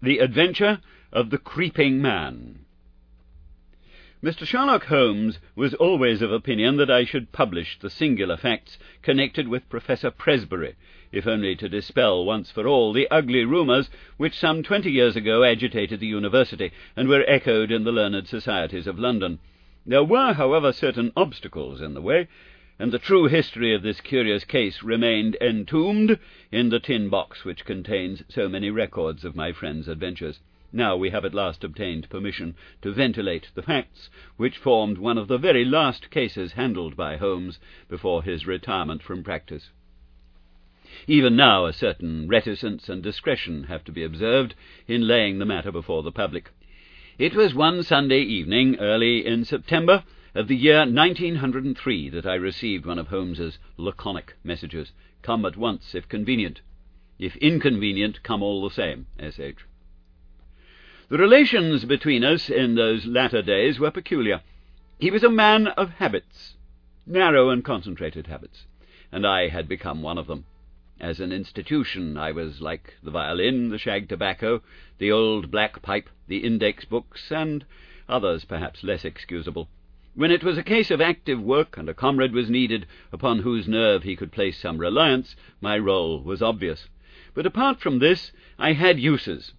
The Adventure of the Creeping Man. Mr. Sherlock Holmes was always of opinion that I should publish the singular facts connected with Professor Presbury, if only to dispel once for all the ugly rumours which some 20 years ago agitated the university, and were echoed in the learned societies of London. There were, however, certain obstacles in the way, and the true history of this curious case remained entombed in the tin box which contains so many records of my friend's adventures. Now we have at last obtained permission to ventilate the facts which formed one of the very last cases handled by Holmes before his retirement from practice. Even now a certain reticence and discretion have to be observed in laying the matter before the public. It was one Sunday evening, early in September, of the year 1903, that I received one of Holmes's laconic messages. "Come at once, if convenient. If inconvenient, come all the same, S.H." The relations between us in those latter days were peculiar. He was a man of habits, narrow and concentrated habits, and I had become one of them. As an institution, I was like the violin, the shag tobacco, the old black pipe, the index books, and others perhaps less excusable. When it was a case of active work and a comrade was needed upon whose nerve he could place some reliance, my role was obvious. But apart from this, I had uses.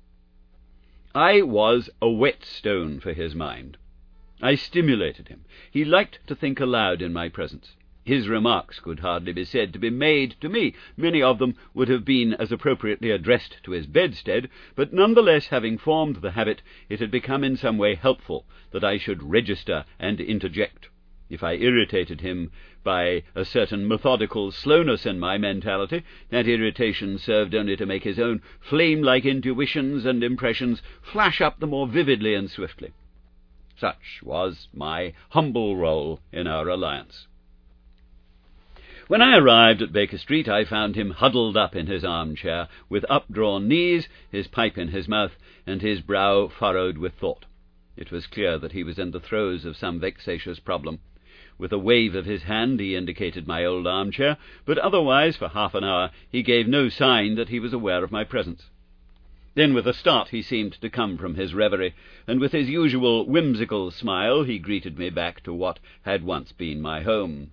I was a whetstone for his mind. I stimulated him. He liked to think aloud in my presence. His remarks could hardly be said to be made to me. Many of them would have been as appropriately addressed to his bedstead, but nonetheless, having formed the habit, it had become in some way helpful that I should register and interject. If I irritated him by a certain methodical slowness in my mentality, that irritation served only to make his own flame-like intuitions and impressions flash up the more vividly and swiftly. Such was my humble role in our alliance. When I arrived at Baker Street, I found him huddled up in his armchair, with updrawn knees, his pipe in his mouth, and his brow furrowed with thought. It was clear that he was in the throes of some vexatious problem. With a wave of his hand he indicated my old armchair, but otherwise for half an hour he gave no sign that he was aware of my presence. Then with a start he seemed to come from his reverie, and with his usual whimsical smile he greeted me back to what had once been my home.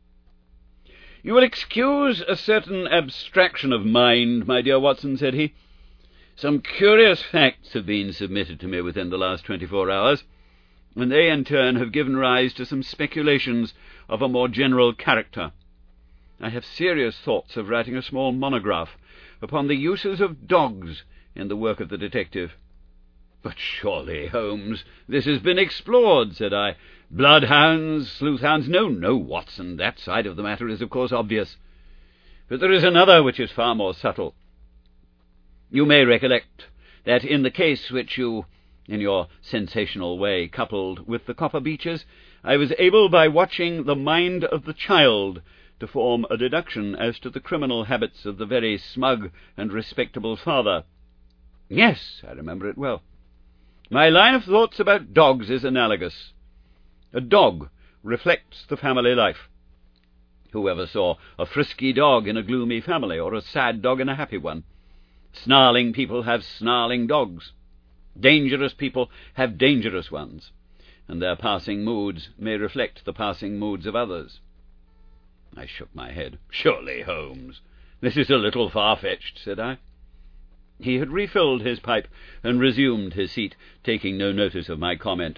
"You will excuse a certain abstraction of mind, my dear Watson," said he. "Some curious facts have been submitted to me within the last 24 hours, and they in turn have given rise to some speculations of a more general character. I have serious thoughts of writing a small monograph upon the uses of dogs in the work of the detective." "But surely, Holmes, this has been explored," said I. "Bloodhounds, sleuthhounds—" No, Watson, that side of the matter is of course obvious. But there is another which is far more subtle. You may recollect that in the case which you, in your sensational way, coupled with the copper beeches, I was able, by watching the mind of the child, to form a deduction as to the criminal habits of the very smug and respectable father. Yes, I remember it well. My line of thoughts about dogs is analogous. A dog reflects the family life. Whoever saw a frisky dog in a gloomy family, or a sad dog in a happy one? Snarling people have snarling dogs. Dangerous people have dangerous ones, and their passing moods may reflect the passing moods of others. I shook my head. "Surely, Holmes, this is a little far-fetched," said I. He had refilled his pipe and resumed his seat, taking no notice of my comment.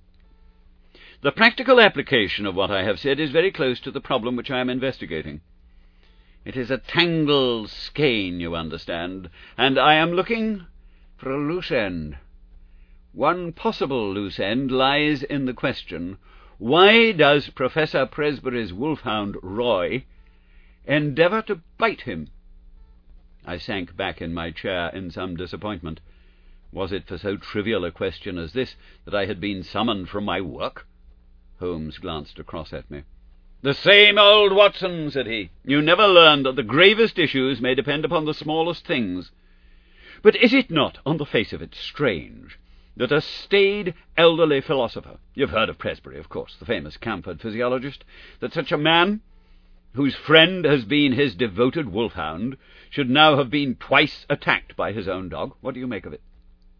"The practical application of what I have said is very close to the problem which I am investigating. It is a tangled skein, you understand, and I am looking for a loose end. One possible loose end lies in the question, why does Professor Presbury's wolfhound Roy endeavour to bite him?" I sank back in my chair in some disappointment. Was it for so trivial a question as this that I had been summoned from my work? Holmes glanced across at me. "The same old Watson," said he. "You never learned that the gravest issues may depend upon the smallest things. But is it not, on the face of it, strange that a staid, elderly philosopher— you've heard of Presbury, of course, the famous Camford physiologist— that such a man, whose friend has been his devoted wolfhound, should now have been twice attacked by his own dog? What do you make of it?"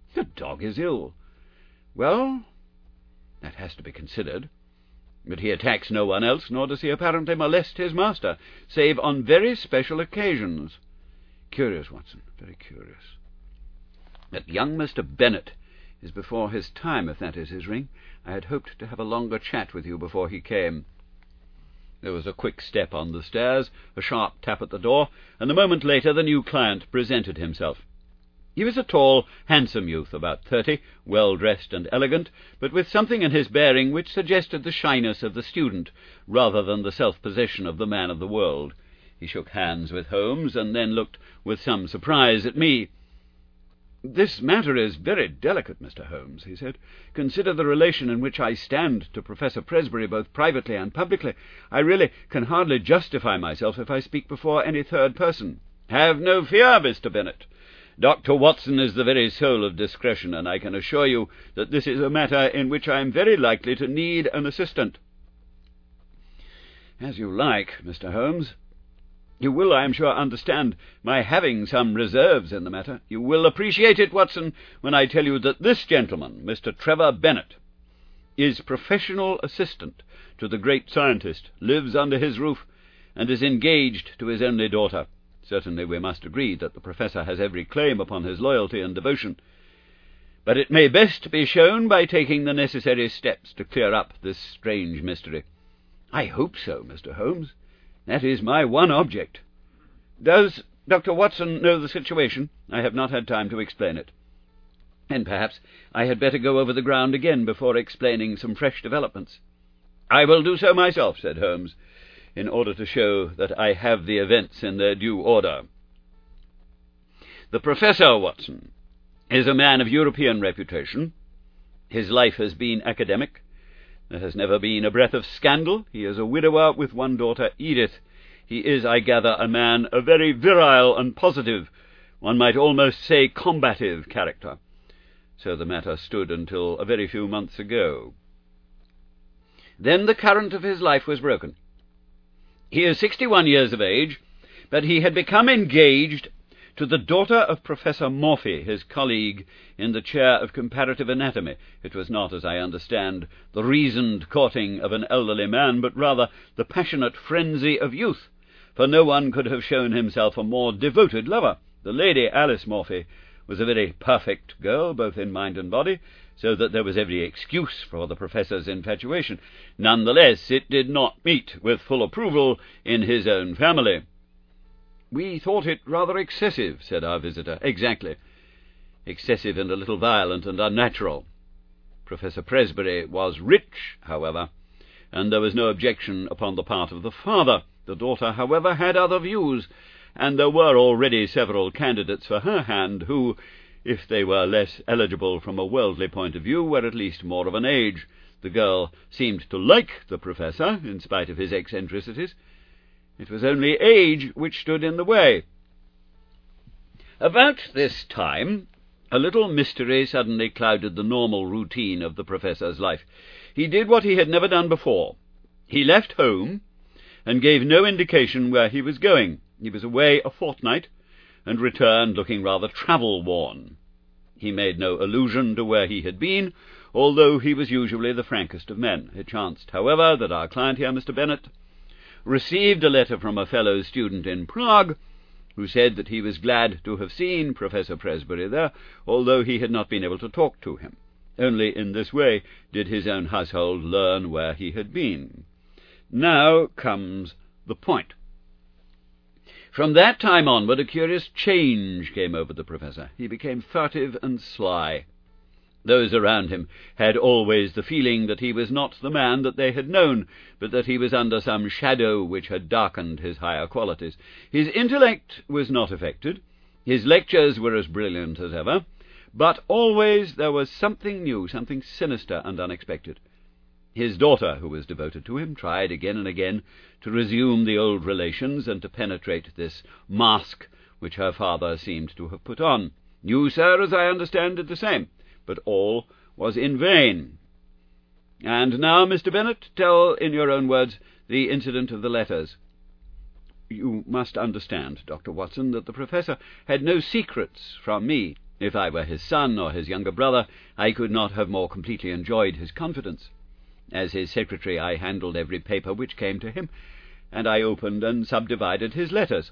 The dog is ill. Well, that has to be considered. But he attacks no one else, nor does he apparently molest his master, save on very special occasions. Curious, Watson, very curious. That young Mr. Bennet is before his time, if that is his ring. I had hoped to have a longer chat with you before he came. There was a quick step on the stairs, a sharp tap at the door, and a moment later the new client presented himself. He was a tall, handsome youth, about 30, well-dressed and elegant, but with something in his bearing which suggested the shyness of the student, rather than the self-possession of the man of the world. He shook hands with Holmes, and then looked with some surprise at me. "This matter is very delicate, Mr. Holmes," he said. "Consider the relation in which I stand to Professor Presbury, both privately and publicly. I really can hardly justify myself if I speak before any third person." "Have no fear, Mr. Bennet. Dr. Watson is the very soul of discretion, and I can assure you that this is a matter in which I am very likely to need an assistant." "As you like, Mr. Holmes. You will, I am sure, understand my having some reserves in the matter. You will appreciate it, Watson, when I tell you that this gentleman, Mr. Trevor Bennet, is professional assistant to the great scientist, lives under his roof, and is engaged to his only daughter. Certainly we must agree that the professor has every claim upon his loyalty and devotion. But it may best be shown by taking the necessary steps to clear up this strange mystery." "I hope so, Mr. Holmes. That is my one object." "Does Dr. Watson know the situation?" "I have not had time to explain it." "Then perhaps I had better go over the ground again before explaining some fresh developments." "I will do so myself," said Holmes, "in order to show that I have the events in their due order. The Professor, Watson, is a man of European reputation. His life has been academic. There has never been a breath of scandal. He is a widower with one daughter, Edith. He is, I gather, a man of very virile and positive, one might almost say combative character. So the matter stood until a very few months ago. Then the current of his life was broken. He is 61 years of age, but he had become engaged to the daughter of Professor Morphy, his colleague in the chair of comparative anatomy. It was not, as I understand, the reasoned courting of an elderly man, but rather the passionate frenzy of youth, for no one could have shown himself a more devoted lover. The Lady Alice Morphy was a very perfect girl, both in mind and body, so that there was every excuse for the professor's infatuation. None the less, it did not meet with full approval in his own family. "We thought it rather excessive," said our visitor. "Exactly. Excessive and a little violent and unnatural. Professor Presbury was rich, however, and there was no objection upon the part of the father. The daughter, however, had other views, and there were already several candidates for her hand who, if they were less eligible from a worldly point of view, were at least more of an age. The girl seemed to like the professor, in spite of his eccentricities. It was only age which stood in the way. About this time, a little mystery suddenly clouded the normal routine of the professor's life. He did what he had never done before. He left home, and gave no indication where he was going. He was away a fortnight, and returned looking rather travel-worn. He made no allusion to where he had been, although he was usually the frankest of men. It chanced, however, that our client here, Mr. Bennet, received a letter from a fellow student in Prague, who said that he was glad to have seen Professor Presbury there, although he had not been able to talk to him. Only in this way did his own household learn where he had been. Now comes the point. From that time onward a curious change came over the professor. He became furtive and sly. Those around him had always the feeling that he was not the man that they had known, but that he was under some shadow which had darkened his higher qualities. His intellect was not affected. His lectures were as brilliant as ever, but always there was something new, something sinister and unexpected. His daughter, who was devoted to him, tried again and again to resume the old relations and to penetrate this mask which her father seemed to have put on. You, sir, as I understand, did the same, but all was in vain. And now, Mr. Bennet, tell in your own words the incident of the letters. You must understand, Dr. Watson, that the professor had no secrets from me. If I were his son or his younger brother, I could not have more completely enjoyed his confidence. As his secretary, I handled every paper which came to him, and I opened and subdivided his letters.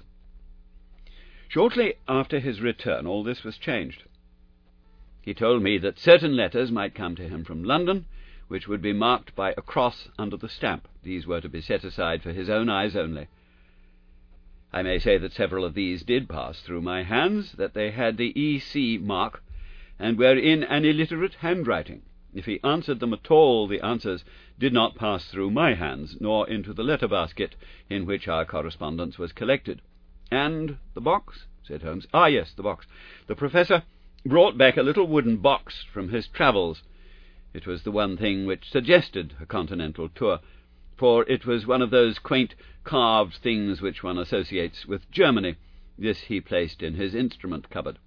Shortly after his return, all this was changed. He told me that certain letters might come to him from London, which would be marked by a cross under the stamp. These were to be set aside for his own eyes only. I may say that several of these did pass through my hands, that they had the E.C. mark, and were in an illiterate handwriting. If he answered them at all, the answers did not pass through my hands, nor into the letter basket in which our correspondence was collected. "And the box?" said Holmes. "Ah, yes, the box. The Professor brought back a little wooden box from his travels. It was the one thing which suggested a continental tour, for it was one of those quaint carved things which one associates with Germany. This he placed in his instrument cupboard.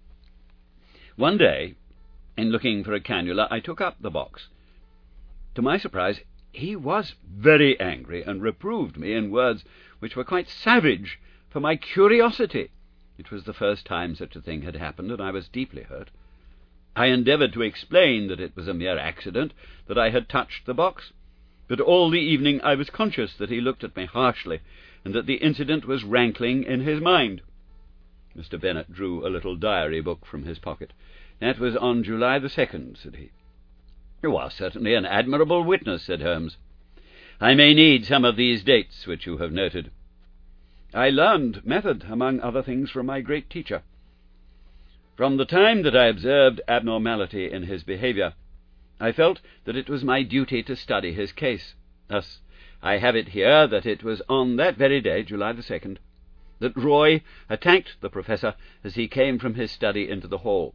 One day, in looking for a cannula, I took up the box. To my surprise, he was very angry, and reproved me in words which were quite savage for my curiosity. It was the first time such a thing had happened, and I was deeply hurt. I endeavoured to explain that it was a mere accident, that I had touched the box, but all the evening I was conscious that he looked at me harshly, and that the incident was rankling in his mind." Mr. Bennet drew a little diary book from his pocket. "That was on July the 2nd, said he. "You are certainly an admirable witness," said Holmes. "I may need some of these dates which you have noted. I learned method, among other things, from my great teacher. From the time that I observed abnormality in his behaviour, I felt that it was my duty to study his case. Thus, I have it here that it was on that very day, July the 2nd, that Roy attacked the Professor as he came from his study into the hall.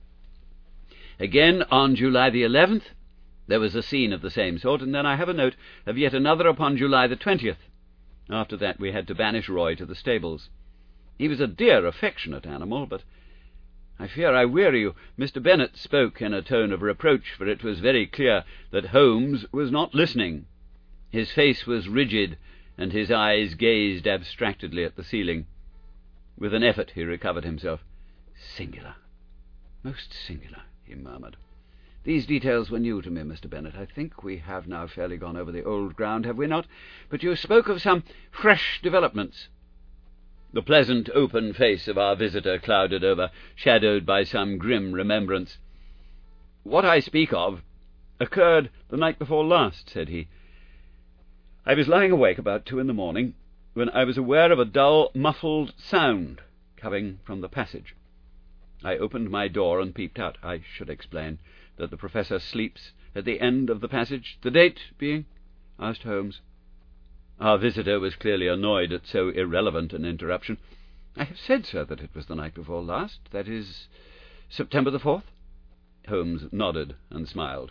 Again, on July the 11th, there was a scene of the same sort, and then I have a note of yet another upon July the 20th. After that we had to banish Roy to the stables. He was a dear, affectionate animal, but I fear I weary you." Mr. Bennet spoke in a tone of reproach, for it was very clear that Holmes was not listening. His face was rigid, and his eyes gazed abstractedly at the ceiling. With an effort he recovered himself. "Singular, most singular," he murmured. "These details were new to me, Mr. Bennet. I think we have now fairly gone over the old ground, have we not? But you spoke of some fresh developments." The pleasant open face of our visitor clouded over, shadowed by some grim remembrance. "What I speak of occurred the night before last," said he. "I was lying awake about 2 in the morning, when I was aware of a dull, muffled sound coming from the passage. I opened my door and peeped out. I should explain that the Professor sleeps at the end of the passage." "The date being?" asked Holmes. Our visitor was clearly annoyed at so irrelevant an interruption. "I have said, sir, that it was the night before last. That is, September the 4th. Holmes nodded and smiled.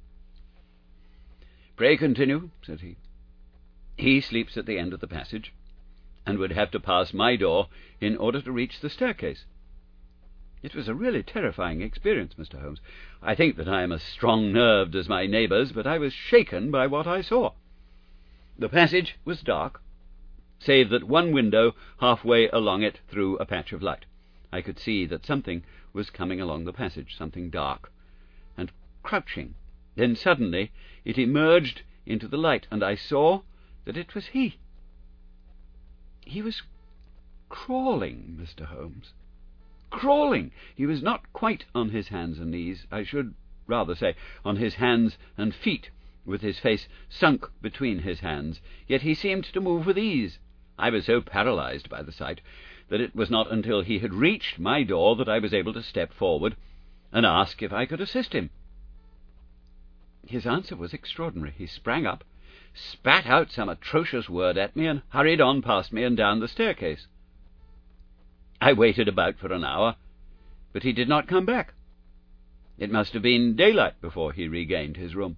"Pray continue," said he. "He sleeps at the end of the passage, and would have to pass my door in order to reach the staircase. It was a really terrifying experience, Mr. Holmes. I think that I am as strong-nerved as my neighbours, but I was shaken by what I saw. The passage was dark, save that one window halfway along it threw a patch of light. I could see that something was coming along the passage, something dark and crouching. Then suddenly it emerged into the light, and I saw that it was he. He was crawling, Mr. Holmes. Crawling! He was not quite on his hands and knees, I should rather say on his hands and feet, with his face sunk between his hands, yet he seemed to move with ease. I was so paralyzed by the sight that it was not until he had reached my door that I was able to step forward and ask if I could assist him. His answer was extraordinary. He sprang up, spat out some atrocious word at me, and hurried on past me and down the staircase. I waited about for an hour, but he did not come back. It must have been daylight before he regained his room.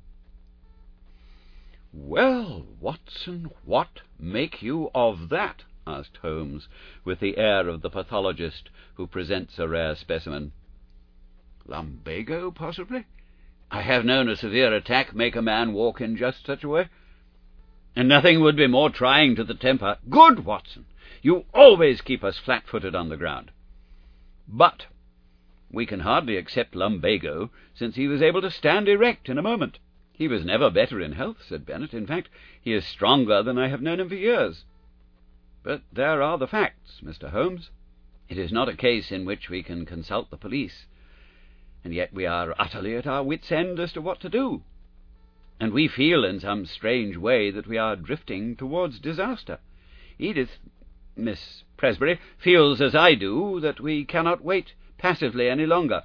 "Well, Watson, what make you of that?" asked Holmes, with the air of the pathologist who presents a rare specimen. "Lumbago, possibly? I have known a severe attack make a man walk in just such a way, and nothing would be more trying to the temper. Good, Watson! You always keep us flat-footed on the ground. But We can hardly accept lumbago, since he was able to stand erect in a moment. He was never better in health, said Bennet. In fact, he is stronger than I have known him for years. But there are the facts, Mr. Holmes. It is not a case in which we can consult the police, and yet we are utterly at our wits' end as to what to do. And we feel in some strange way that we are drifting towards disaster. Edith, Miss Presbury, feels as I do that we cannot wait passively any longer.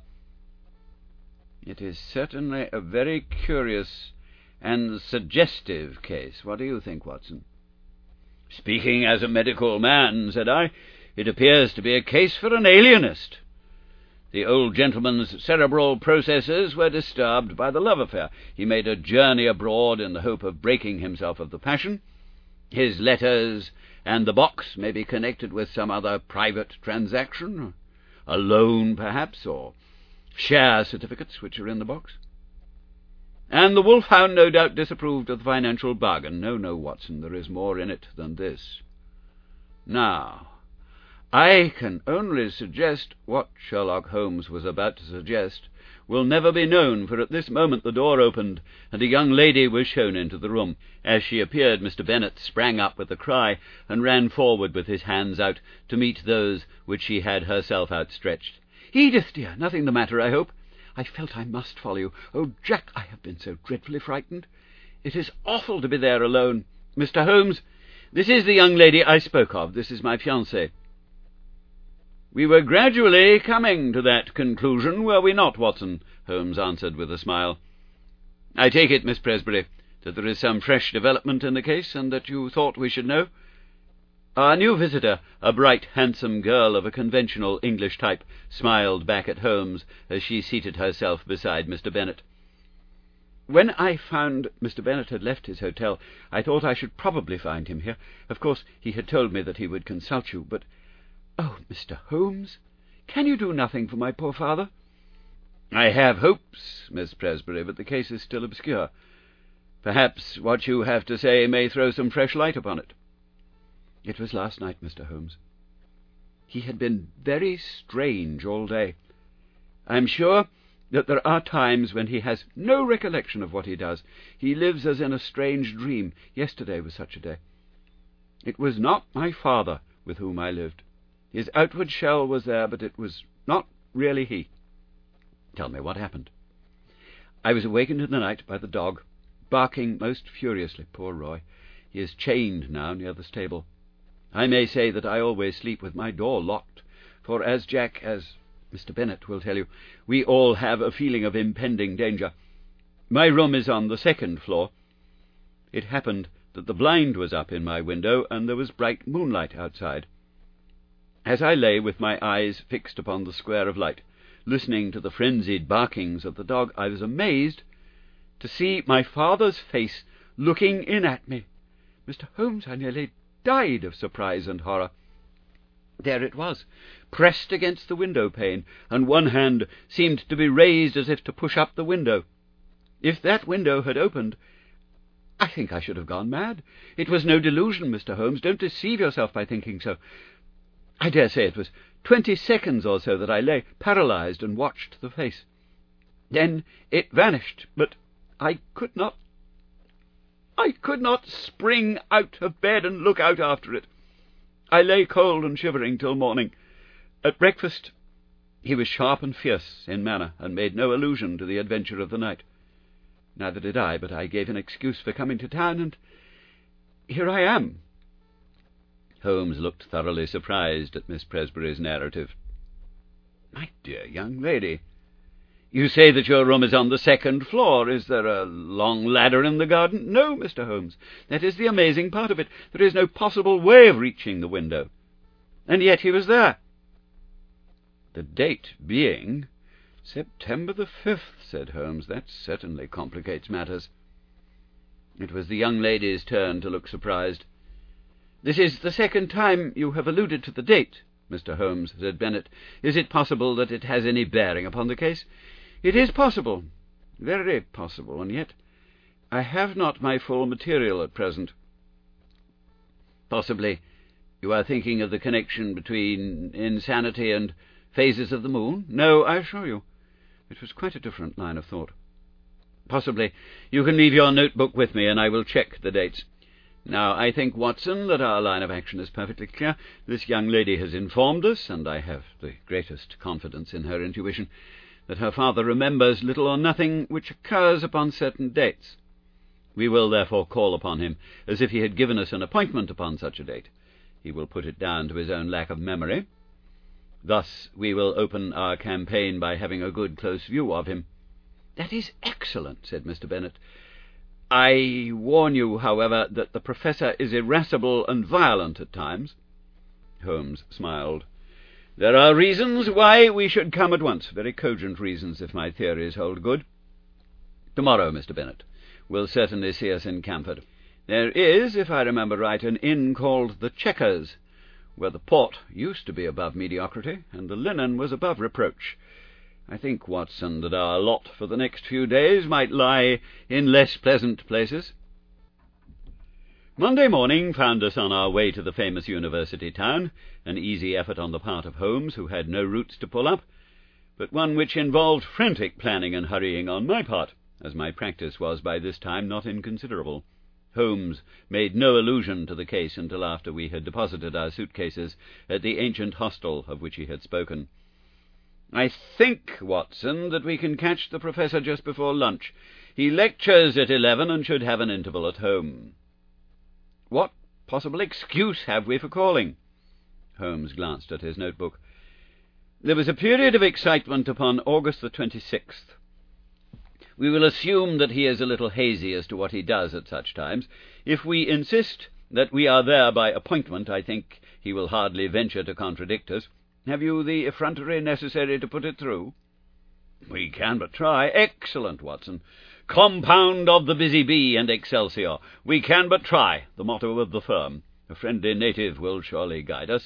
It is certainly a very curious and suggestive case. What do you think, Watson? Speaking as a medical man, said I, it appears to be a case for an alienist. The old gentleman's cerebral processes were disturbed by the love affair. He made a journey abroad in the hope of breaking himself of the passion. His letters and the box may be connected with some other private transaction, a loan perhaps, or share certificates which are in the box. And the wolfhound no doubt disapproved of the financial bargain. No, Watson, there is more in it than this. Now, I can only suggest what Sherlock Holmes was about to suggest will never be known, for at this moment the door opened, and a young lady was shown into the room. As she appeared, Mr. Bennet sprang up with a cry, and ran forward with his hands out to meet those which she had herself outstretched. "Edith, dear, nothing the matter, I hope? I felt I must follow you. Oh, Jack, I have been so dreadfully frightened. It is awful to be there alone. Mr. Holmes, this is the young lady I spoke of. This is my fiancée." "We were gradually coming to that conclusion, were we not, Watson?" Holmes answered with a smile. "I take it, Miss Presbury, that there is some fresh development in the case, and that you thought we should know?" Our new visitor, a bright, handsome girl of a conventional English type, smiled back at Holmes as she seated herself beside Mr. Bennet. "When I found Mr. Bennet had left his hotel, I thought I should probably find him here. Of course, he had told me that he would consult you, but... Oh, Mr. Holmes, can you do nothing for my poor father?" "I have hopes, Miss Presbury, but the case is still obscure. Perhaps what you have to say may throw some fresh light upon it." "It was last night, Mr. Holmes. He had been very strange all day. I am sure that there are times when he has no recollection of what he does. He lives as in a strange dream. Yesterday was such a day. It was not my father with whom I lived. His outward shell was there, but it was not really he." "Tell me what happened." "I was awakened in the night by the dog, barking most furiously. Poor Roy. He is chained now near the stable. I may say that I always sleep with my door locked, for as Mr. Bennet will tell you, we all have a feeling of impending danger. My room is on the second floor. It happened that the blind was up in my window, and there was bright moonlight outside. As I lay with my eyes fixed upon the square of light, listening to the frenzied barkings of the dog, I was amazed to see my father's face looking in at me. Mr. Holmes, I nearly died of surprise and horror. There it was, pressed against the window-pane, and one hand seemed to be raised as if to push up the window. If that window had opened, I think I should have gone mad. It was no delusion, Mr. Holmes. Don't deceive yourself by thinking so. I dare say it was 20 seconds or so that I lay paralyzed and watched the face. Then it vanished, but I could not spring out of bed and look out after it. I lay cold and shivering till morning. At breakfast he was sharp and fierce in manner, and made no allusion to the adventure of the night. Neither did I, but I gave an excuse for coming to town, and here I am." Holmes looked thoroughly surprised at Miss Presbury's narrative. "My dear young lady, you say that your room is on the second floor. Is there a long ladder in the garden?" "No, Mr. Holmes. That is the amazing part of it. There is no possible way of reaching the window. And yet he was there." "The date being September the 5th, said Holmes. "That certainly complicates matters." It was the young lady's turn to look surprised. "This is the second time you have alluded to the date, Mr. Holmes," said Bennet. "Is it possible that it has any bearing upon the case?" "It is possible, very possible, and yet I have not my full material at present." "Possibly you are thinking of the connection between insanity and phases of the moon? No, I assure you. It was quite a different line of thought. Possibly. You can leave your notebook with me, and I will check the dates. Now, I think, Watson, that our line of action is perfectly clear. This young lady has informed us, and I have the greatest confidence in her intuition, that her father remembers little or nothing which occurs upon certain dates. We will therefore call upon him as if he had given us an appointment upon such a date. He will put it down to his own lack of memory. Thus we will open our campaign by having a good close view of him. That is excellent, said Mr. Bennet. I warn you, however, that the Professor is irascible and violent at times. Holmes smiled. There are reasons why we should come at once, very cogent reasons, if my theories hold good. Tomorrow, Mr. Bennet, will certainly see us in Camford. There is, if I remember right, an inn called the Chequers, where the port used to be above mediocrity, and the linen was above reproach. I think, Watson, that our lot for the next few days might lie in less pleasant places. Monday morning found us on our way to the famous university town, an easy effort on the part of Holmes, who had no routes to pull up, but one which involved frantic planning and hurrying on my part, as my practice was by this time not inconsiderable. Holmes made no allusion to the case until after we had deposited our suitcases at the ancient hostel of which he had spoken. I think, Watson, that we can catch the Professor just before lunch. He lectures at 11 and should have an interval at home. What possible excuse have we for calling? Holmes glanced at his notebook. There was a period of excitement upon August the 26th. We will assume that he is a little hazy as to what he does at such times. If we insist that we are there by appointment, I think he will hardly venture to contradict us. Have you the effrontery necessary to put it through? We can but try. Excellent, Watson. Compound of the busy bee and Excelsior. We can but try, the motto of the firm. A friendly native will surely guide us.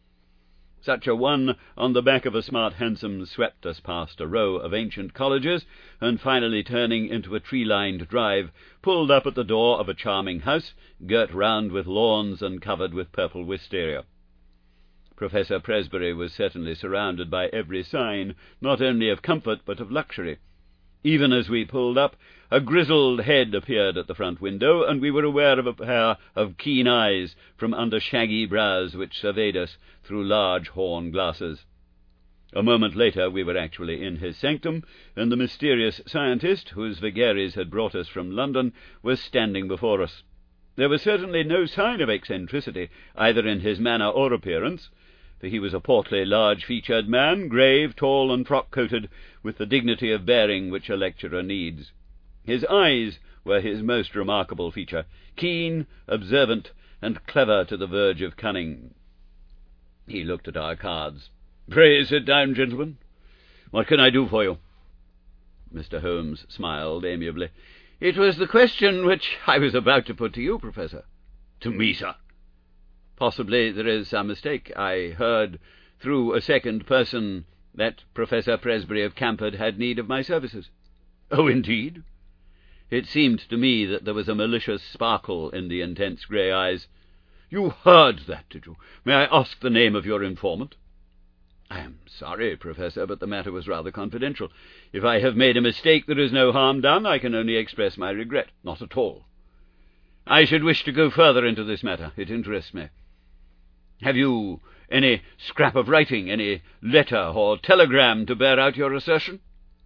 Such a one on the back of a smart hansom swept us past a row of ancient colleges, and finally turning into a tree-lined drive, pulled up at the door of a charming house, girt round with lawns and covered with purple wisteria. Professor Presbury was certainly surrounded by every sign, not only of comfort but of luxury. Even as we pulled up, a grizzled head appeared at the front window, and we were aware of a pair of keen eyes from under shaggy brows which surveyed us through large horn glasses. A moment later we were actually in his sanctum, and the mysterious scientist, whose vagaries had brought us from London, was standing before us. There was certainly no sign of eccentricity, either in his manner or appearance, for he was a portly, large-featured man, grave, tall, and frock-coated, with the dignity of bearing which a lecturer needs. His eyes were his most remarkable feature, keen, observant, and clever to the verge of cunning. He looked at our cards. "Pray sit down, gentlemen. What can I do for you?" Mr. Holmes smiled amiably. "It was the question which I was about to put to you, Professor." "To me, sir?" "Possibly there is some mistake. I heard through a second person that Professor Presbury of Camford had need of my services." "Oh, indeed?" It seemed to me that there was a malicious sparkle in the intense grey eyes. "You heard that, did you? May I ask the name of your informant?" "I am sorry, Professor, but the matter was rather confidential. If I have made a mistake, there is no harm done. I can only express my regret." "Not at all. I should wish to go further into this matter. It interests me. Have you any scrap of writing, any letter or telegram to bear out your assertion?"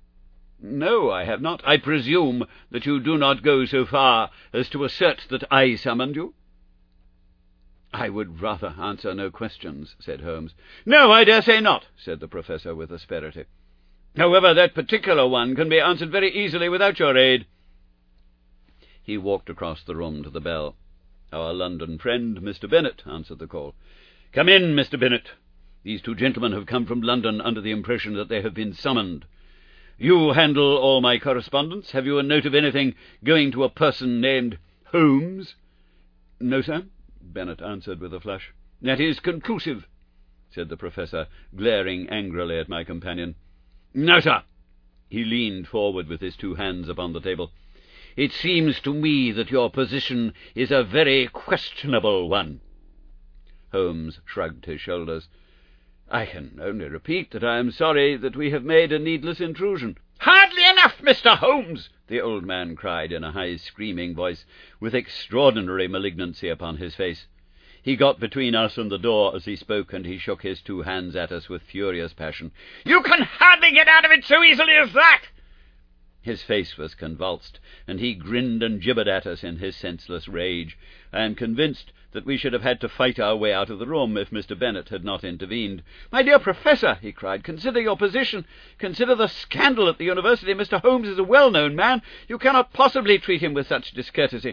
"No, I have not. I presume that you do not go so far as to assert that I summoned you?" "I would rather answer no questions," said Holmes. "No, I dare say not," said the Professor with asperity. "However, that particular one can be answered very easily without your aid." He walked across the room to the bell. Our London friend, Mr. Bennet, answered the call. "Come in, Mr. Bennet. These two gentlemen have come from London under the impression that they have been summoned. You handle all my correspondence. Have you a note of anything going to a person named Holmes?" "No, sir," Bennet answered with a flush. "That is conclusive," said the Professor, glaring angrily at my companion. "Now, sir." He leaned forward with his two hands upon the table. "It seems to me that your position is a very questionable one." Holmes shrugged his shoulders. "I can only repeat that I am sorry that we have made a needless intrusion." "Hardly enough, Mr. Holmes!" the old man cried in a high screaming voice, with extraordinary malignancy upon his face. He got between us and the door as he spoke, and he shook his two hands at us with furious passion. "You can hardly get out of it so easily as that!" His face was convulsed, and he grinned and gibbered at us in his senseless rage. I am convinced that we should have had to fight our way out of the room if Mr. Bennet had not intervened. "My dear Professor," he cried, "consider your position. Consider the scandal at the university. Mr. Holmes is a well-known man. You cannot possibly treat him with such discourtesy."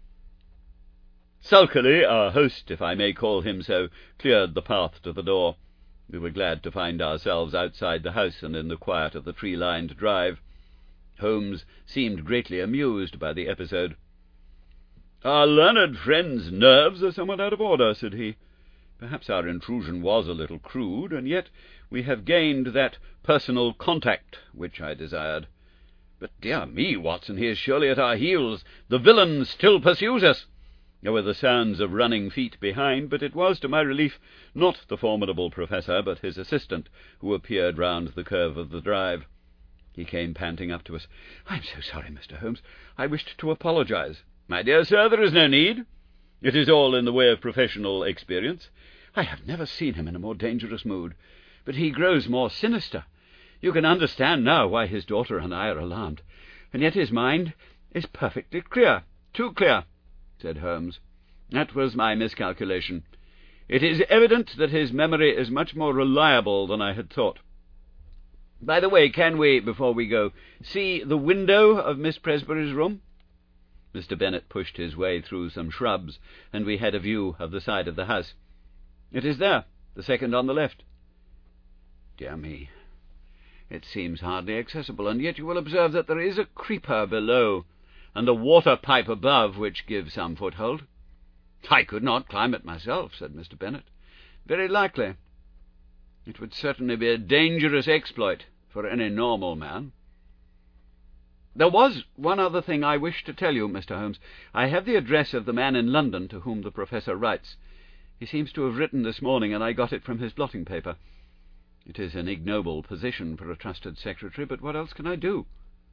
Sulkily, our host, if I may call him so, cleared the path to the door. We were glad to find ourselves outside the house and in the quiet of the tree-lined drive. Holmes seemed greatly amused by the episode. "Our learned friend's nerves are somewhat out of order," said he. "Perhaps our intrusion was a little crude, and yet we have gained that personal contact which I desired. But, dear me, Watson, he is surely at our heels. The villain still pursues us." There were the sounds of running feet behind, but it was, to my relief, not the formidable Professor, but his assistant, who appeared round the curve of the drive. He came panting up to us. "I am so sorry, Mr. Holmes. I wished to apologize." "My dear sir, there is no need. It is all in the way of professional experience. I have never seen him in a more dangerous mood, but he grows more sinister. You can understand now why his daughter and I are alarmed, and yet his mind is perfectly clear." "Too clear," said Holmes. "That was my miscalculation. It is evident that his memory is much more reliable than I had thought. By the way, can we, before we go, see the window of Miss Presbury's room?" Mr. Bennet pushed his way through some shrubs, and we had a view of the side of the house. "It is there, the second on the left." "Dear me, it seems hardly accessible, and yet you will observe that there is a creeper below, and a water-pipe above, which gives some foothold." "I could not climb it myself," said Mr. Bennet. "Very likely. It would certainly be a dangerous exploit for any normal man. There was one other thing I wished to tell you, Mr. Holmes. I have the address of the man in London to whom the Professor writes. He seems to have written this morning, and I got it from his blotting paper. It is an ignoble position for a trusted secretary, but what else can I do?"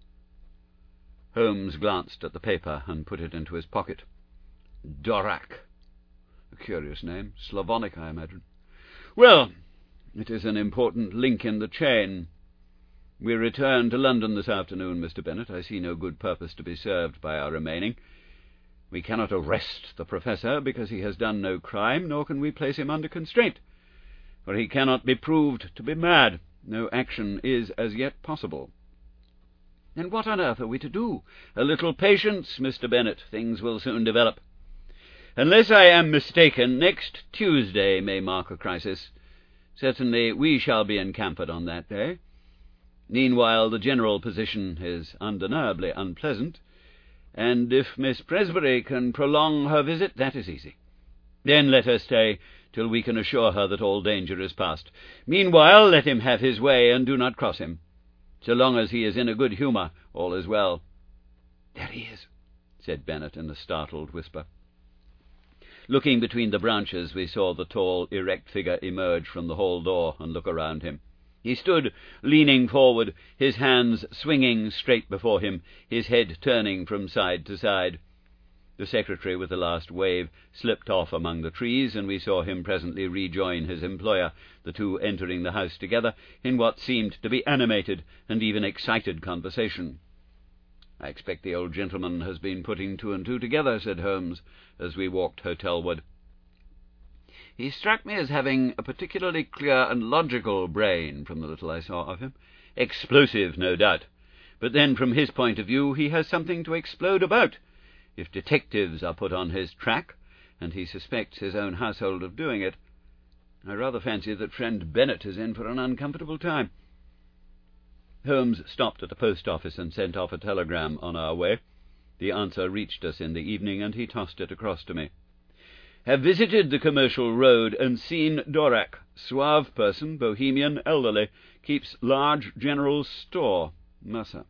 Holmes glanced at the paper and put it into his pocket. "Dvorak. A curious name. Slavonic, I imagine. Well, it is an important link in the chain. We return to London this afternoon, Mr. Bennet. I see no good purpose to be served by our remaining. We cannot arrest the Professor, because he has done no crime, nor can we place him under constraint, for he cannot be proved to be mad. No action is as yet possible. Then what on earth are we to do? A little patience, Mr. Bennet. Things will soon develop. Unless I am mistaken, next Tuesday may mark a crisis. Certainly we shall be in Camford on that day. Meanwhile, the general position is undeniably unpleasant, and if Miss Presbury can prolong her visit, that is easy. Then let her stay till we can assure her that all danger is past. Meanwhile, let him have his way, and do not cross him. So long as he is in a good humour, all is well." "There he is," said Bennet in a startled whisper. Looking between the branches, we saw the tall, erect figure emerge from the hall door and look around him. He stood leaning forward, his hands swinging straight before him, his head turning from side to side. The secretary, with a last wave, slipped off among the trees, and we saw him presently rejoin his employer, the two entering the house together in what seemed to be animated and even excited conversation. "I expect the old gentleman has been putting two and two together," said Holmes, as we walked hotelward. "He struck me as having a particularly clear and logical brain from the little I saw of him. Explosive, no doubt. But then, from his point of view, he has something to explode about. If detectives are put on his track, and he suspects his own household of doing it, I rather fancy that friend Bennet is in for an uncomfortable time." Holmes stopped at a post-office and sent off a telegram on our way. The answer reached us in the evening, and he tossed it across to me. "Have visited the Commercial Road and seen Dvorak. Suave person, bohemian, elderly, keeps large general store. Mercer."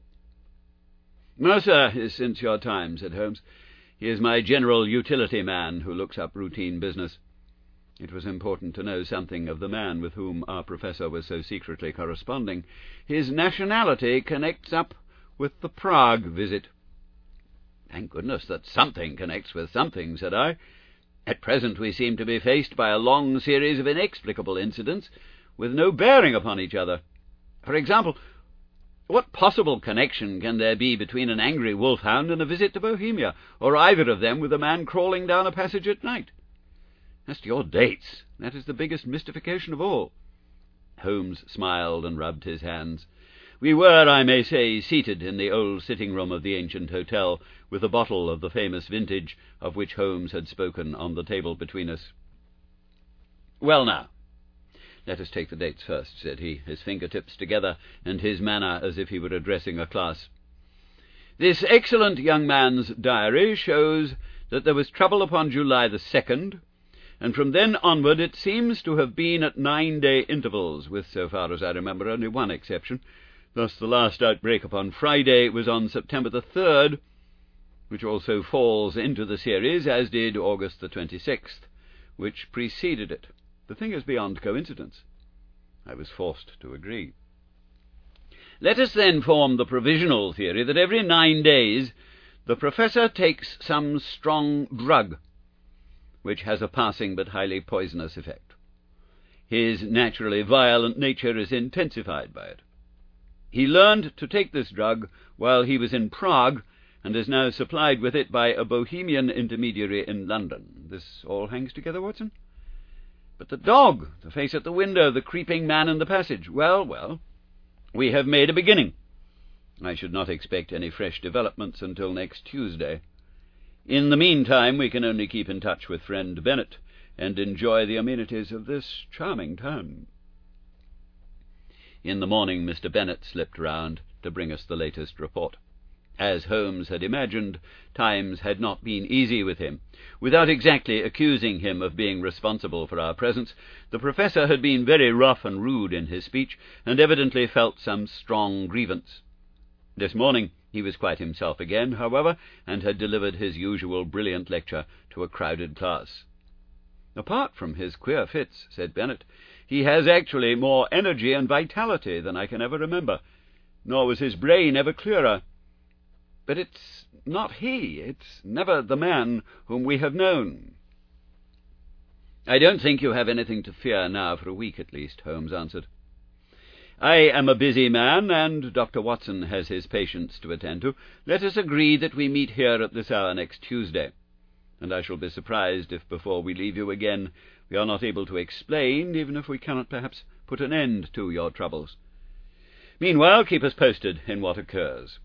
"Mercer is since your time," said Holmes. "He is my general utility man who looks up routine business. It was important to know something of the man with whom our professor was so secretly corresponding. His nationality connects up with the Prague visit. "Thank goodness that something connects with something," said I. "At present we seem to be faced by a long series of inexplicable incidents with no bearing upon each other. For example, what possible connection can there be between an angry wolfhound and a visit to Bohemia, or either of them with a man crawling down a passage at night? As to your dates, that is the biggest mystification of all." Holmes smiled and rubbed his hands. We were, I may say, seated in the old sitting-room of the ancient hotel, with a bottle of the famous vintage of which Holmes had spoken on the table between us. "Well now, let us take the dates first," said he, his fingertips together, and his manner as if he were addressing a class. "This excellent young man's diary shows that there was trouble upon July the 2nd, and from then onward it seems to have been at 9-day intervals, with, so far as I remember, only one exception. Thus the last outbreak upon Friday was on September the 3rd, which also falls into the series, as did August the 26th, which preceded it. The thing is beyond coincidence." I was forced to agree. "Let us then form the provisional theory that every 9 days the professor takes some strong drug, which has a passing but highly poisonous effect. His naturally violent nature is intensified by it. He learned to take this drug while he was in Prague, and is now supplied with it by a Bohemian intermediary in London. This all hangs together, Watson? But the dog, the face at the window, the creeping man in the passage. Well, we have made a beginning. I should not expect any fresh developments until next Tuesday. In the meantime, we can only keep in touch with friend Bennet, and enjoy the amenities of this charming town." In the morning Mr. Bennet slipped round to bring us the latest report. As Holmes had imagined, times had not been easy with him. Without exactly accusing him of being responsible for our presence, the professor had been very rough and rude in his speech, and evidently felt some strong grievance. This morning he was quite himself again, however, and had delivered his usual brilliant lecture to a crowded class. "Apart from his queer fits," said Bennet, "he has actually more energy and vitality than I can ever remember, nor was his brain ever clearer. But it's not he, it's never the man whom we have known." "I don't think you have anything to fear now for a week at least," Holmes answered. "I am a busy man, and Dr. Watson has his patients to attend to. Let us agree that we meet here at this hour next Tuesday, and I shall be surprised if before we leave you again we are not able to explain, even if we cannot perhaps put an end to your troubles. Meanwhile, keep us posted in what occurs."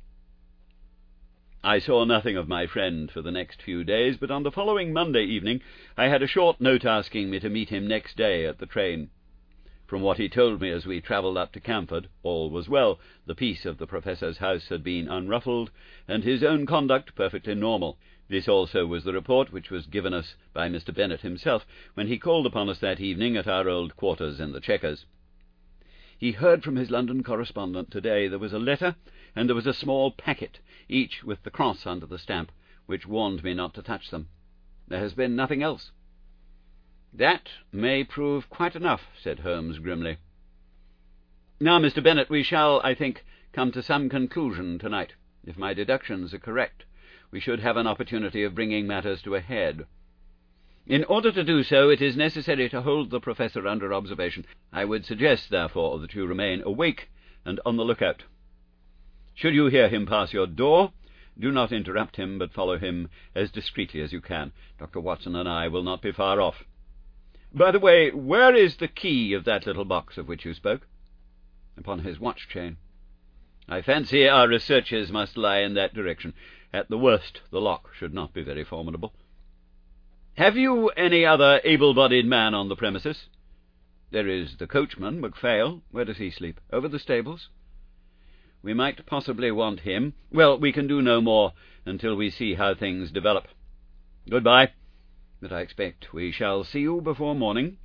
I saw nothing of my friend for the next few days, but on the following Monday evening I had a short note asking me to meet him next day at the train. From what he told me as we travelled up to Camford, all was well. The peace of the professor's house had been unruffled, and his own conduct perfectly normal. This also was the report which was given us by Mr. Bennet himself, when he called upon us that evening at our old quarters in the Chequers. He heard from his London correspondent today. There was a letter, and there was a small packet, each with the cross under the stamp, which warned me not to touch them. There has been nothing else. "That may prove quite enough," said Holmes grimly. "Now, Mr. Bennet, we shall, I think, come to some conclusion tonight. If my deductions are correct, we should have an opportunity of bringing matters to a head. In order to do so, it is necessary to hold the professor under observation. I would suggest, therefore, that you remain awake and on the lookout. Should you hear him pass your door, do not interrupt him, but follow him as discreetly as you can. Dr. Watson and I will not be far off. By the way, where is the key of that little box of which you spoke?" "Upon his watch-chain." "I fancy our researches must lie in that direction. At the worst, the lock should not be very formidable. Have you any other able-bodied man on the premises?" "There is the coachman, MacPhail. Where does he sleep? Over the stables?" "We might possibly want him. Well, we can do no more until we see how things develop. Goodbye, but I expect we shall see you before morning."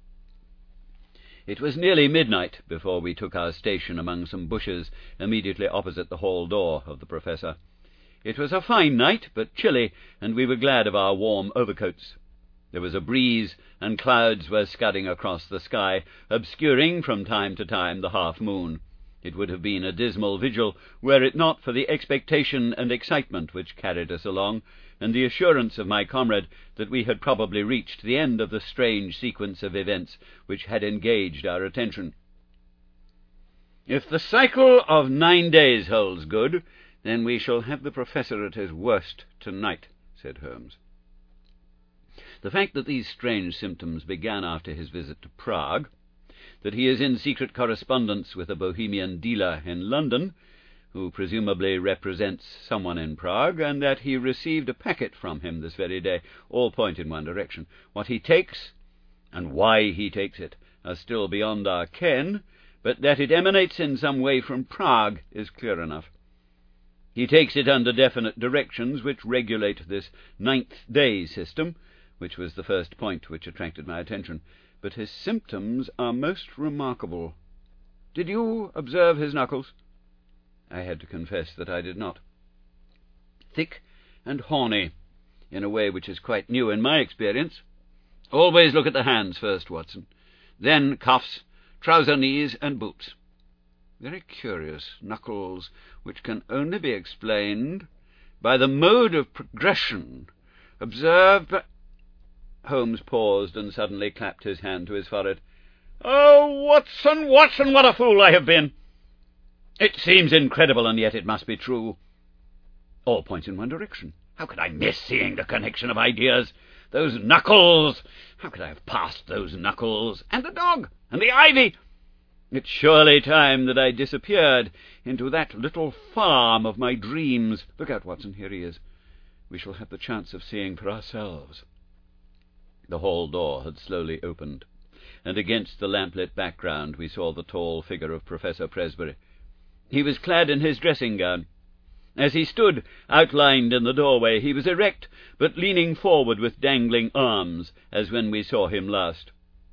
It was nearly midnight before we took our station among some bushes immediately opposite the hall door of the professor. It was a fine night, but chilly, and we were glad of our warm overcoats. There was a breeze, and clouds were scudding across the sky, obscuring from time to time the half-moon. It would have been a dismal vigil were it not for the expectation and excitement which carried us along, and the assurance of my comrade that we had probably reached the end of the strange sequence of events which had engaged our attention. "If the cycle of 9 days holds good, then we shall have the Professor at his worst tonight," said Holmes. The fact that these strange symptoms began after his visit to Prague, that he is in secret correspondence with a Bohemian dealer in London, who presumably represents someone in Prague, and that he received a packet from him this very day, all point in one direction. What he takes, and why he takes it, are still beyond our ken, but that it emanates in some way from Prague is clear enough. He takes it under definite directions which regulate this 9th day system, which was the first point which attracted my attention, but his symptoms are most remarkable. Did you observe his knuckles? I had to confess that I did not. Thick and horny, in a way which is quite new in my experience. Always look at the hands first, Watson. Then cuffs, trouser knees, and boots. Very curious knuckles, which can only be explained by the mode of progression observed by... Holmes paused and suddenly clapped his hand to his forehead. "Oh, Watson, Watson, what a fool I have been! It seems incredible, and yet it must be true. All points in one direction. How could I miss seeing the connection of ideas? Those knuckles! How could I have passed those knuckles? And the dog! And the ivy! It's surely time that I disappeared into that little farm of my dreams. Look out, Watson, here he is. We shall have the chance of seeing for ourselves." The hall door had slowly opened, and against the lamplit background we saw the tall figure of Professor Presbury. He was clad in his dressing gown. As he stood outlined in the doorway, he was erect, but leaning forward with dangling arms, as when we saw him last.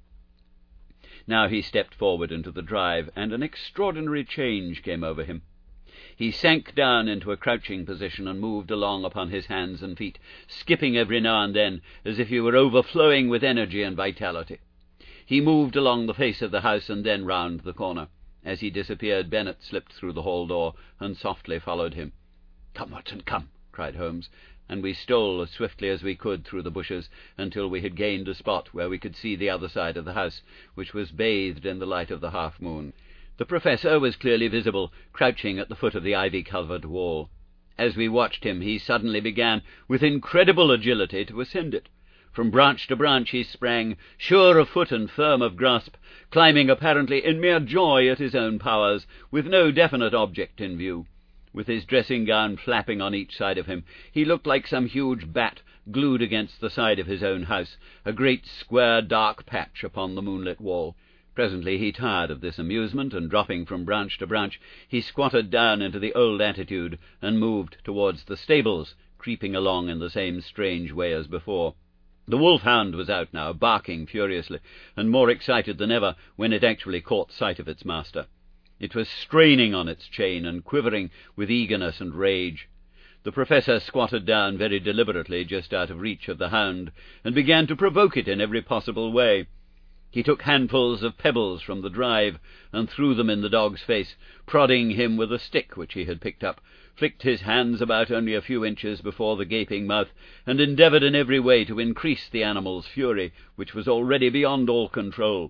Now he stepped forward into the drive, and an extraordinary change came over him. He sank down into a crouching position and moved along upon his hands and feet, skipping every now and then as if he were overflowing with energy and vitality. He moved along the face of the house and then round the corner. As he disappeared, Bennet slipped through the hall door and softly followed him. "Come, Watson, come," cried Holmes, and we stole as swiftly as we could through the bushes until we had gained a spot where we could see the other side of the house, which was bathed in the light of the half-moon. The Professor was clearly visible, crouching at the foot of the ivy-covered wall. As we watched him, he suddenly began, with incredible agility, to ascend it. From branch to branch he sprang, sure of foot and firm of grasp, climbing apparently in mere joy at his own powers, with no definite object in view. With his dressing-gown flapping on each side of him, he looked like some huge bat glued against the side of his own house, a great square dark patch upon the moonlit wall. Presently he tired of this amusement, and dropping from branch to branch, he squatted down into the old attitude and moved towards the stables, creeping along in the same strange way as before. The wolfhound was out now, barking furiously, and more excited than ever when it actually caught sight of its master. It was straining on its chain and quivering with eagerness and rage. The Professor squatted down very deliberately just out of reach of the hound, and began to provoke it in every possible way. He took handfuls of pebbles from the drive and threw them in the dog's face, prodding him with a stick which he had picked up, flicked his hands about only a few inches before the gaping mouth, and endeavoured in every way to increase the animal's fury, which was already beyond all control.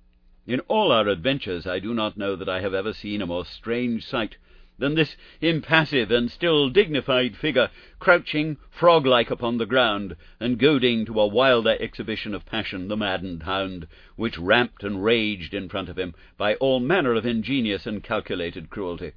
In all our adventures I do not know that I have ever seen a more strange sight than this impassive and still dignified figure, crouching frog-like upon the ground, and goading to a wilder exhibition of passion the maddened hound, which ramped and raged in front of him by all manner of ingenious and calculated cruelty.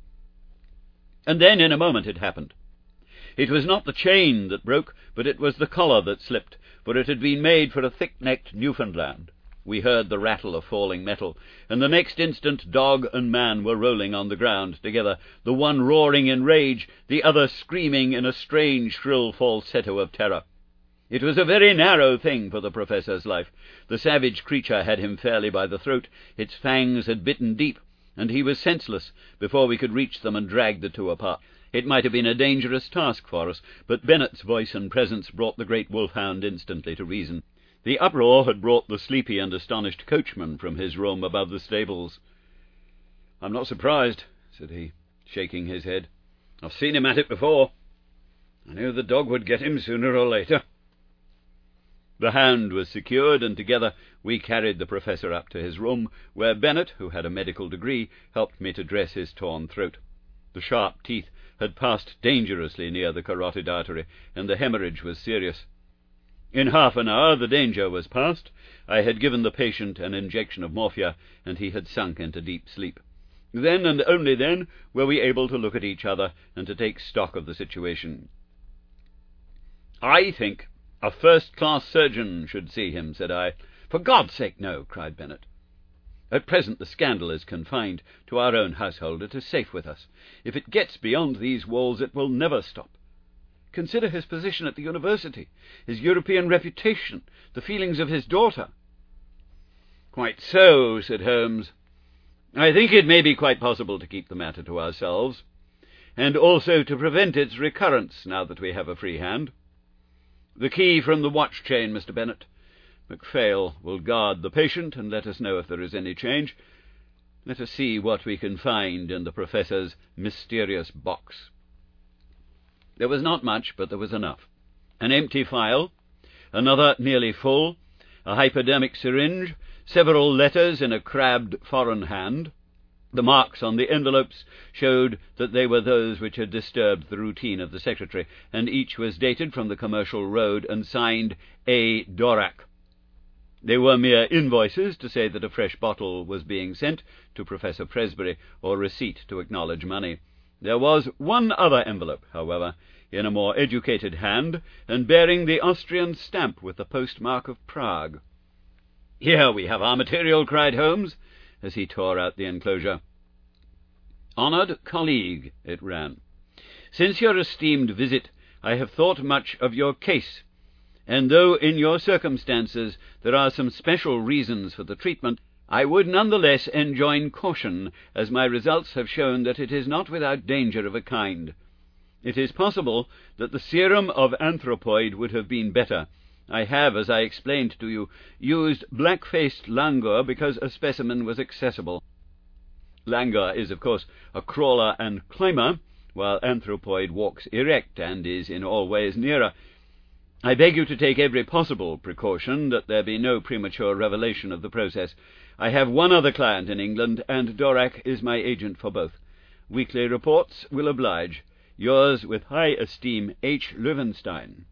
And then in a moment it happened. It was not the chain that broke, but it was the collar that slipped, for it had been made for a thick-necked Newfoundland. We heard the rattle of falling metal, and the next instant dog and man were rolling on the ground together, the one roaring in rage, the other screaming in a strange shrill falsetto of terror. It was a very narrow thing for the Professor's life. The savage creature had him fairly by the throat, its fangs had bitten deep, and he was senseless before we could reach them and drag the two apart. It might have been a dangerous task for us, but Bennet's voice and presence brought the great wolfhound instantly to reason. The uproar had brought the sleepy and astonished coachman from his room above the stables. "I'm not surprised," said he, shaking his head. "I've seen him at it before. I knew the dog would get him sooner or later." The hound was secured, and together we carried the Professor up to his room, where Bennet, who had a medical degree, helped me to dress his torn throat. The sharp teeth had passed dangerously near the carotid artery, and the hemorrhage was serious. In half an hour the danger was past. I had given the patient an injection of morphia, and he had sunk into deep sleep. Then, and only then, were we able to look at each other and to take stock of the situation. "I think a first-class surgeon should see him," said I. "For God's sake, no," cried Bennet. "At present the scandal is confined to our own household. It is safe with us. If it gets beyond these walls, it will never stop. Consider his position at the university, his European reputation, the feelings of his daughter." "Quite so," said Holmes. "I think it may be quite possible to keep the matter to ourselves, and also to prevent its recurrence now that we have a free hand. The key from the watch chain, Mr. Bennet. Macphail will guard the patient, and let us know if there is any change. Let us see what we can find in the Professor's mysterious box." There was not much, but there was enough. An empty phial, another nearly full, a hypodermic syringe, several letters in a crabbed foreign hand. The marks on the envelopes showed that they were those which had disturbed the routine of the secretary, and each was dated from the Commercial Road and signed A. Dorak. They were mere invoices to say that a fresh bottle was being sent to Professor Presbury, or receipt to acknowledge money. There was one other envelope, however, in a more educated hand, and bearing the Austrian stamp with the postmark of Prague. "Here we have our material," cried Holmes, as he tore out the enclosure. "Honoured colleague," it ran, "since your esteemed visit, I have thought much of your case, and though in your circumstances there are some special reasons for the treatment, I would none the less enjoin caution, as my results have shown that it is not without danger of a kind. It is possible that the serum of anthropoid would have been better. I have, as I explained to you, used black-faced langur because a specimen was accessible. Langur is, of course, a crawler and climber, while anthropoid walks erect and is in all ways nearer. I beg you to take every possible precaution that there be no premature revelation of the process. I have one other client in England, and Dorak is my agent for both. Weekly reports will oblige. Yours with high esteem, H. Löwenstein."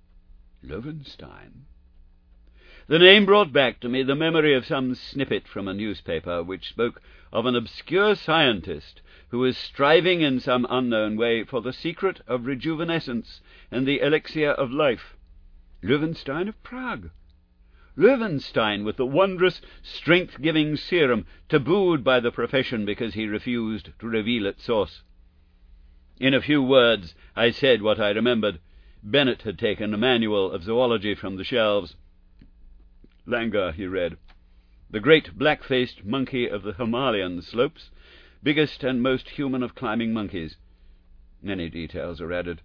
Löwenstein? The name brought back to me the memory of some snippet from a newspaper which spoke of an obscure scientist who is striving in some unknown way for the secret of rejuvenescence and the elixir of life. Löwenstein of Prague. Löwenstein with the wondrous strength-giving serum, tabooed by the profession because he refused to reveal its source. In a few words I said what I remembered. Bennet had taken a manual of zoology from the shelves. "Langur," he read, "the great black-faced monkey of the Himalayan slopes, biggest and most human of climbing monkeys." Many details are added.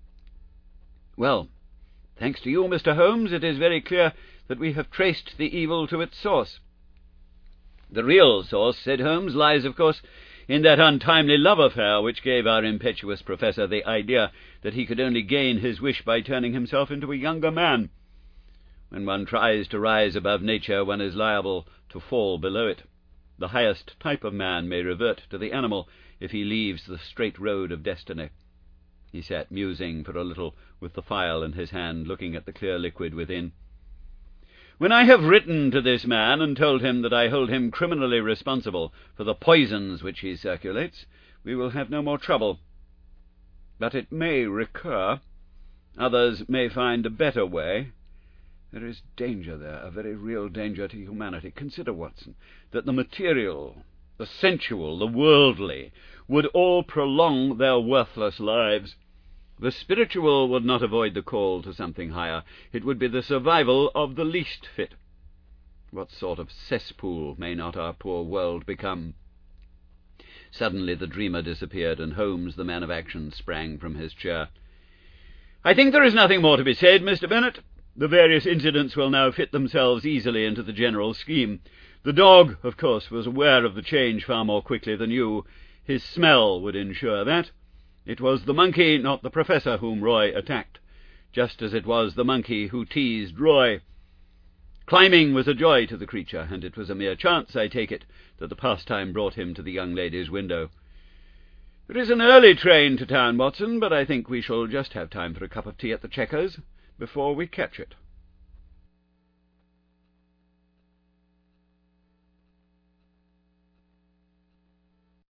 "Well, thanks to you, Mr. Holmes, it is very clear that we have traced the evil to its source." "The real source," said Holmes, "lies, of course, in that untimely love affair which gave our impetuous professor the idea that he could only gain his wish by turning himself into a younger man. When one tries to rise above nature, one is liable to fall below it. The highest type of man may revert to the animal if he leaves the straight road of destiny." He sat musing for a little with the phial in his hand, looking at the clear liquid within. "When I have written to this man and told him that I hold him criminally responsible for the poisons which he circulates, we will have no more trouble. But it may recur. Others may find a better way. There is danger there, a very real danger to humanity. Consider, Watson, that the material, the sensual, the worldly, would all prolong their worthless lives. The spiritual would not avoid the call to something higher. It would be the survival of the least fit. What sort of cesspool may not our poor world become?" Suddenly the dreamer disappeared, and Holmes, the man of action, sprang from his chair. "I think there is nothing more to be said, Mr. Bennet. The various incidents will now fit themselves easily into the general scheme. The dog, of course, was aware of the change far more quickly than you. His smell would ensure that. It was the monkey, not the Professor, whom Roy attacked, just as it was the monkey who teased Roy. Climbing was a joy to the creature, and it was a mere chance, I take it, that the pastime brought him to the young lady's window. There is an early train to town, Watson, but I think we shall just have time for a cup of tea at the Chequers before we catch it.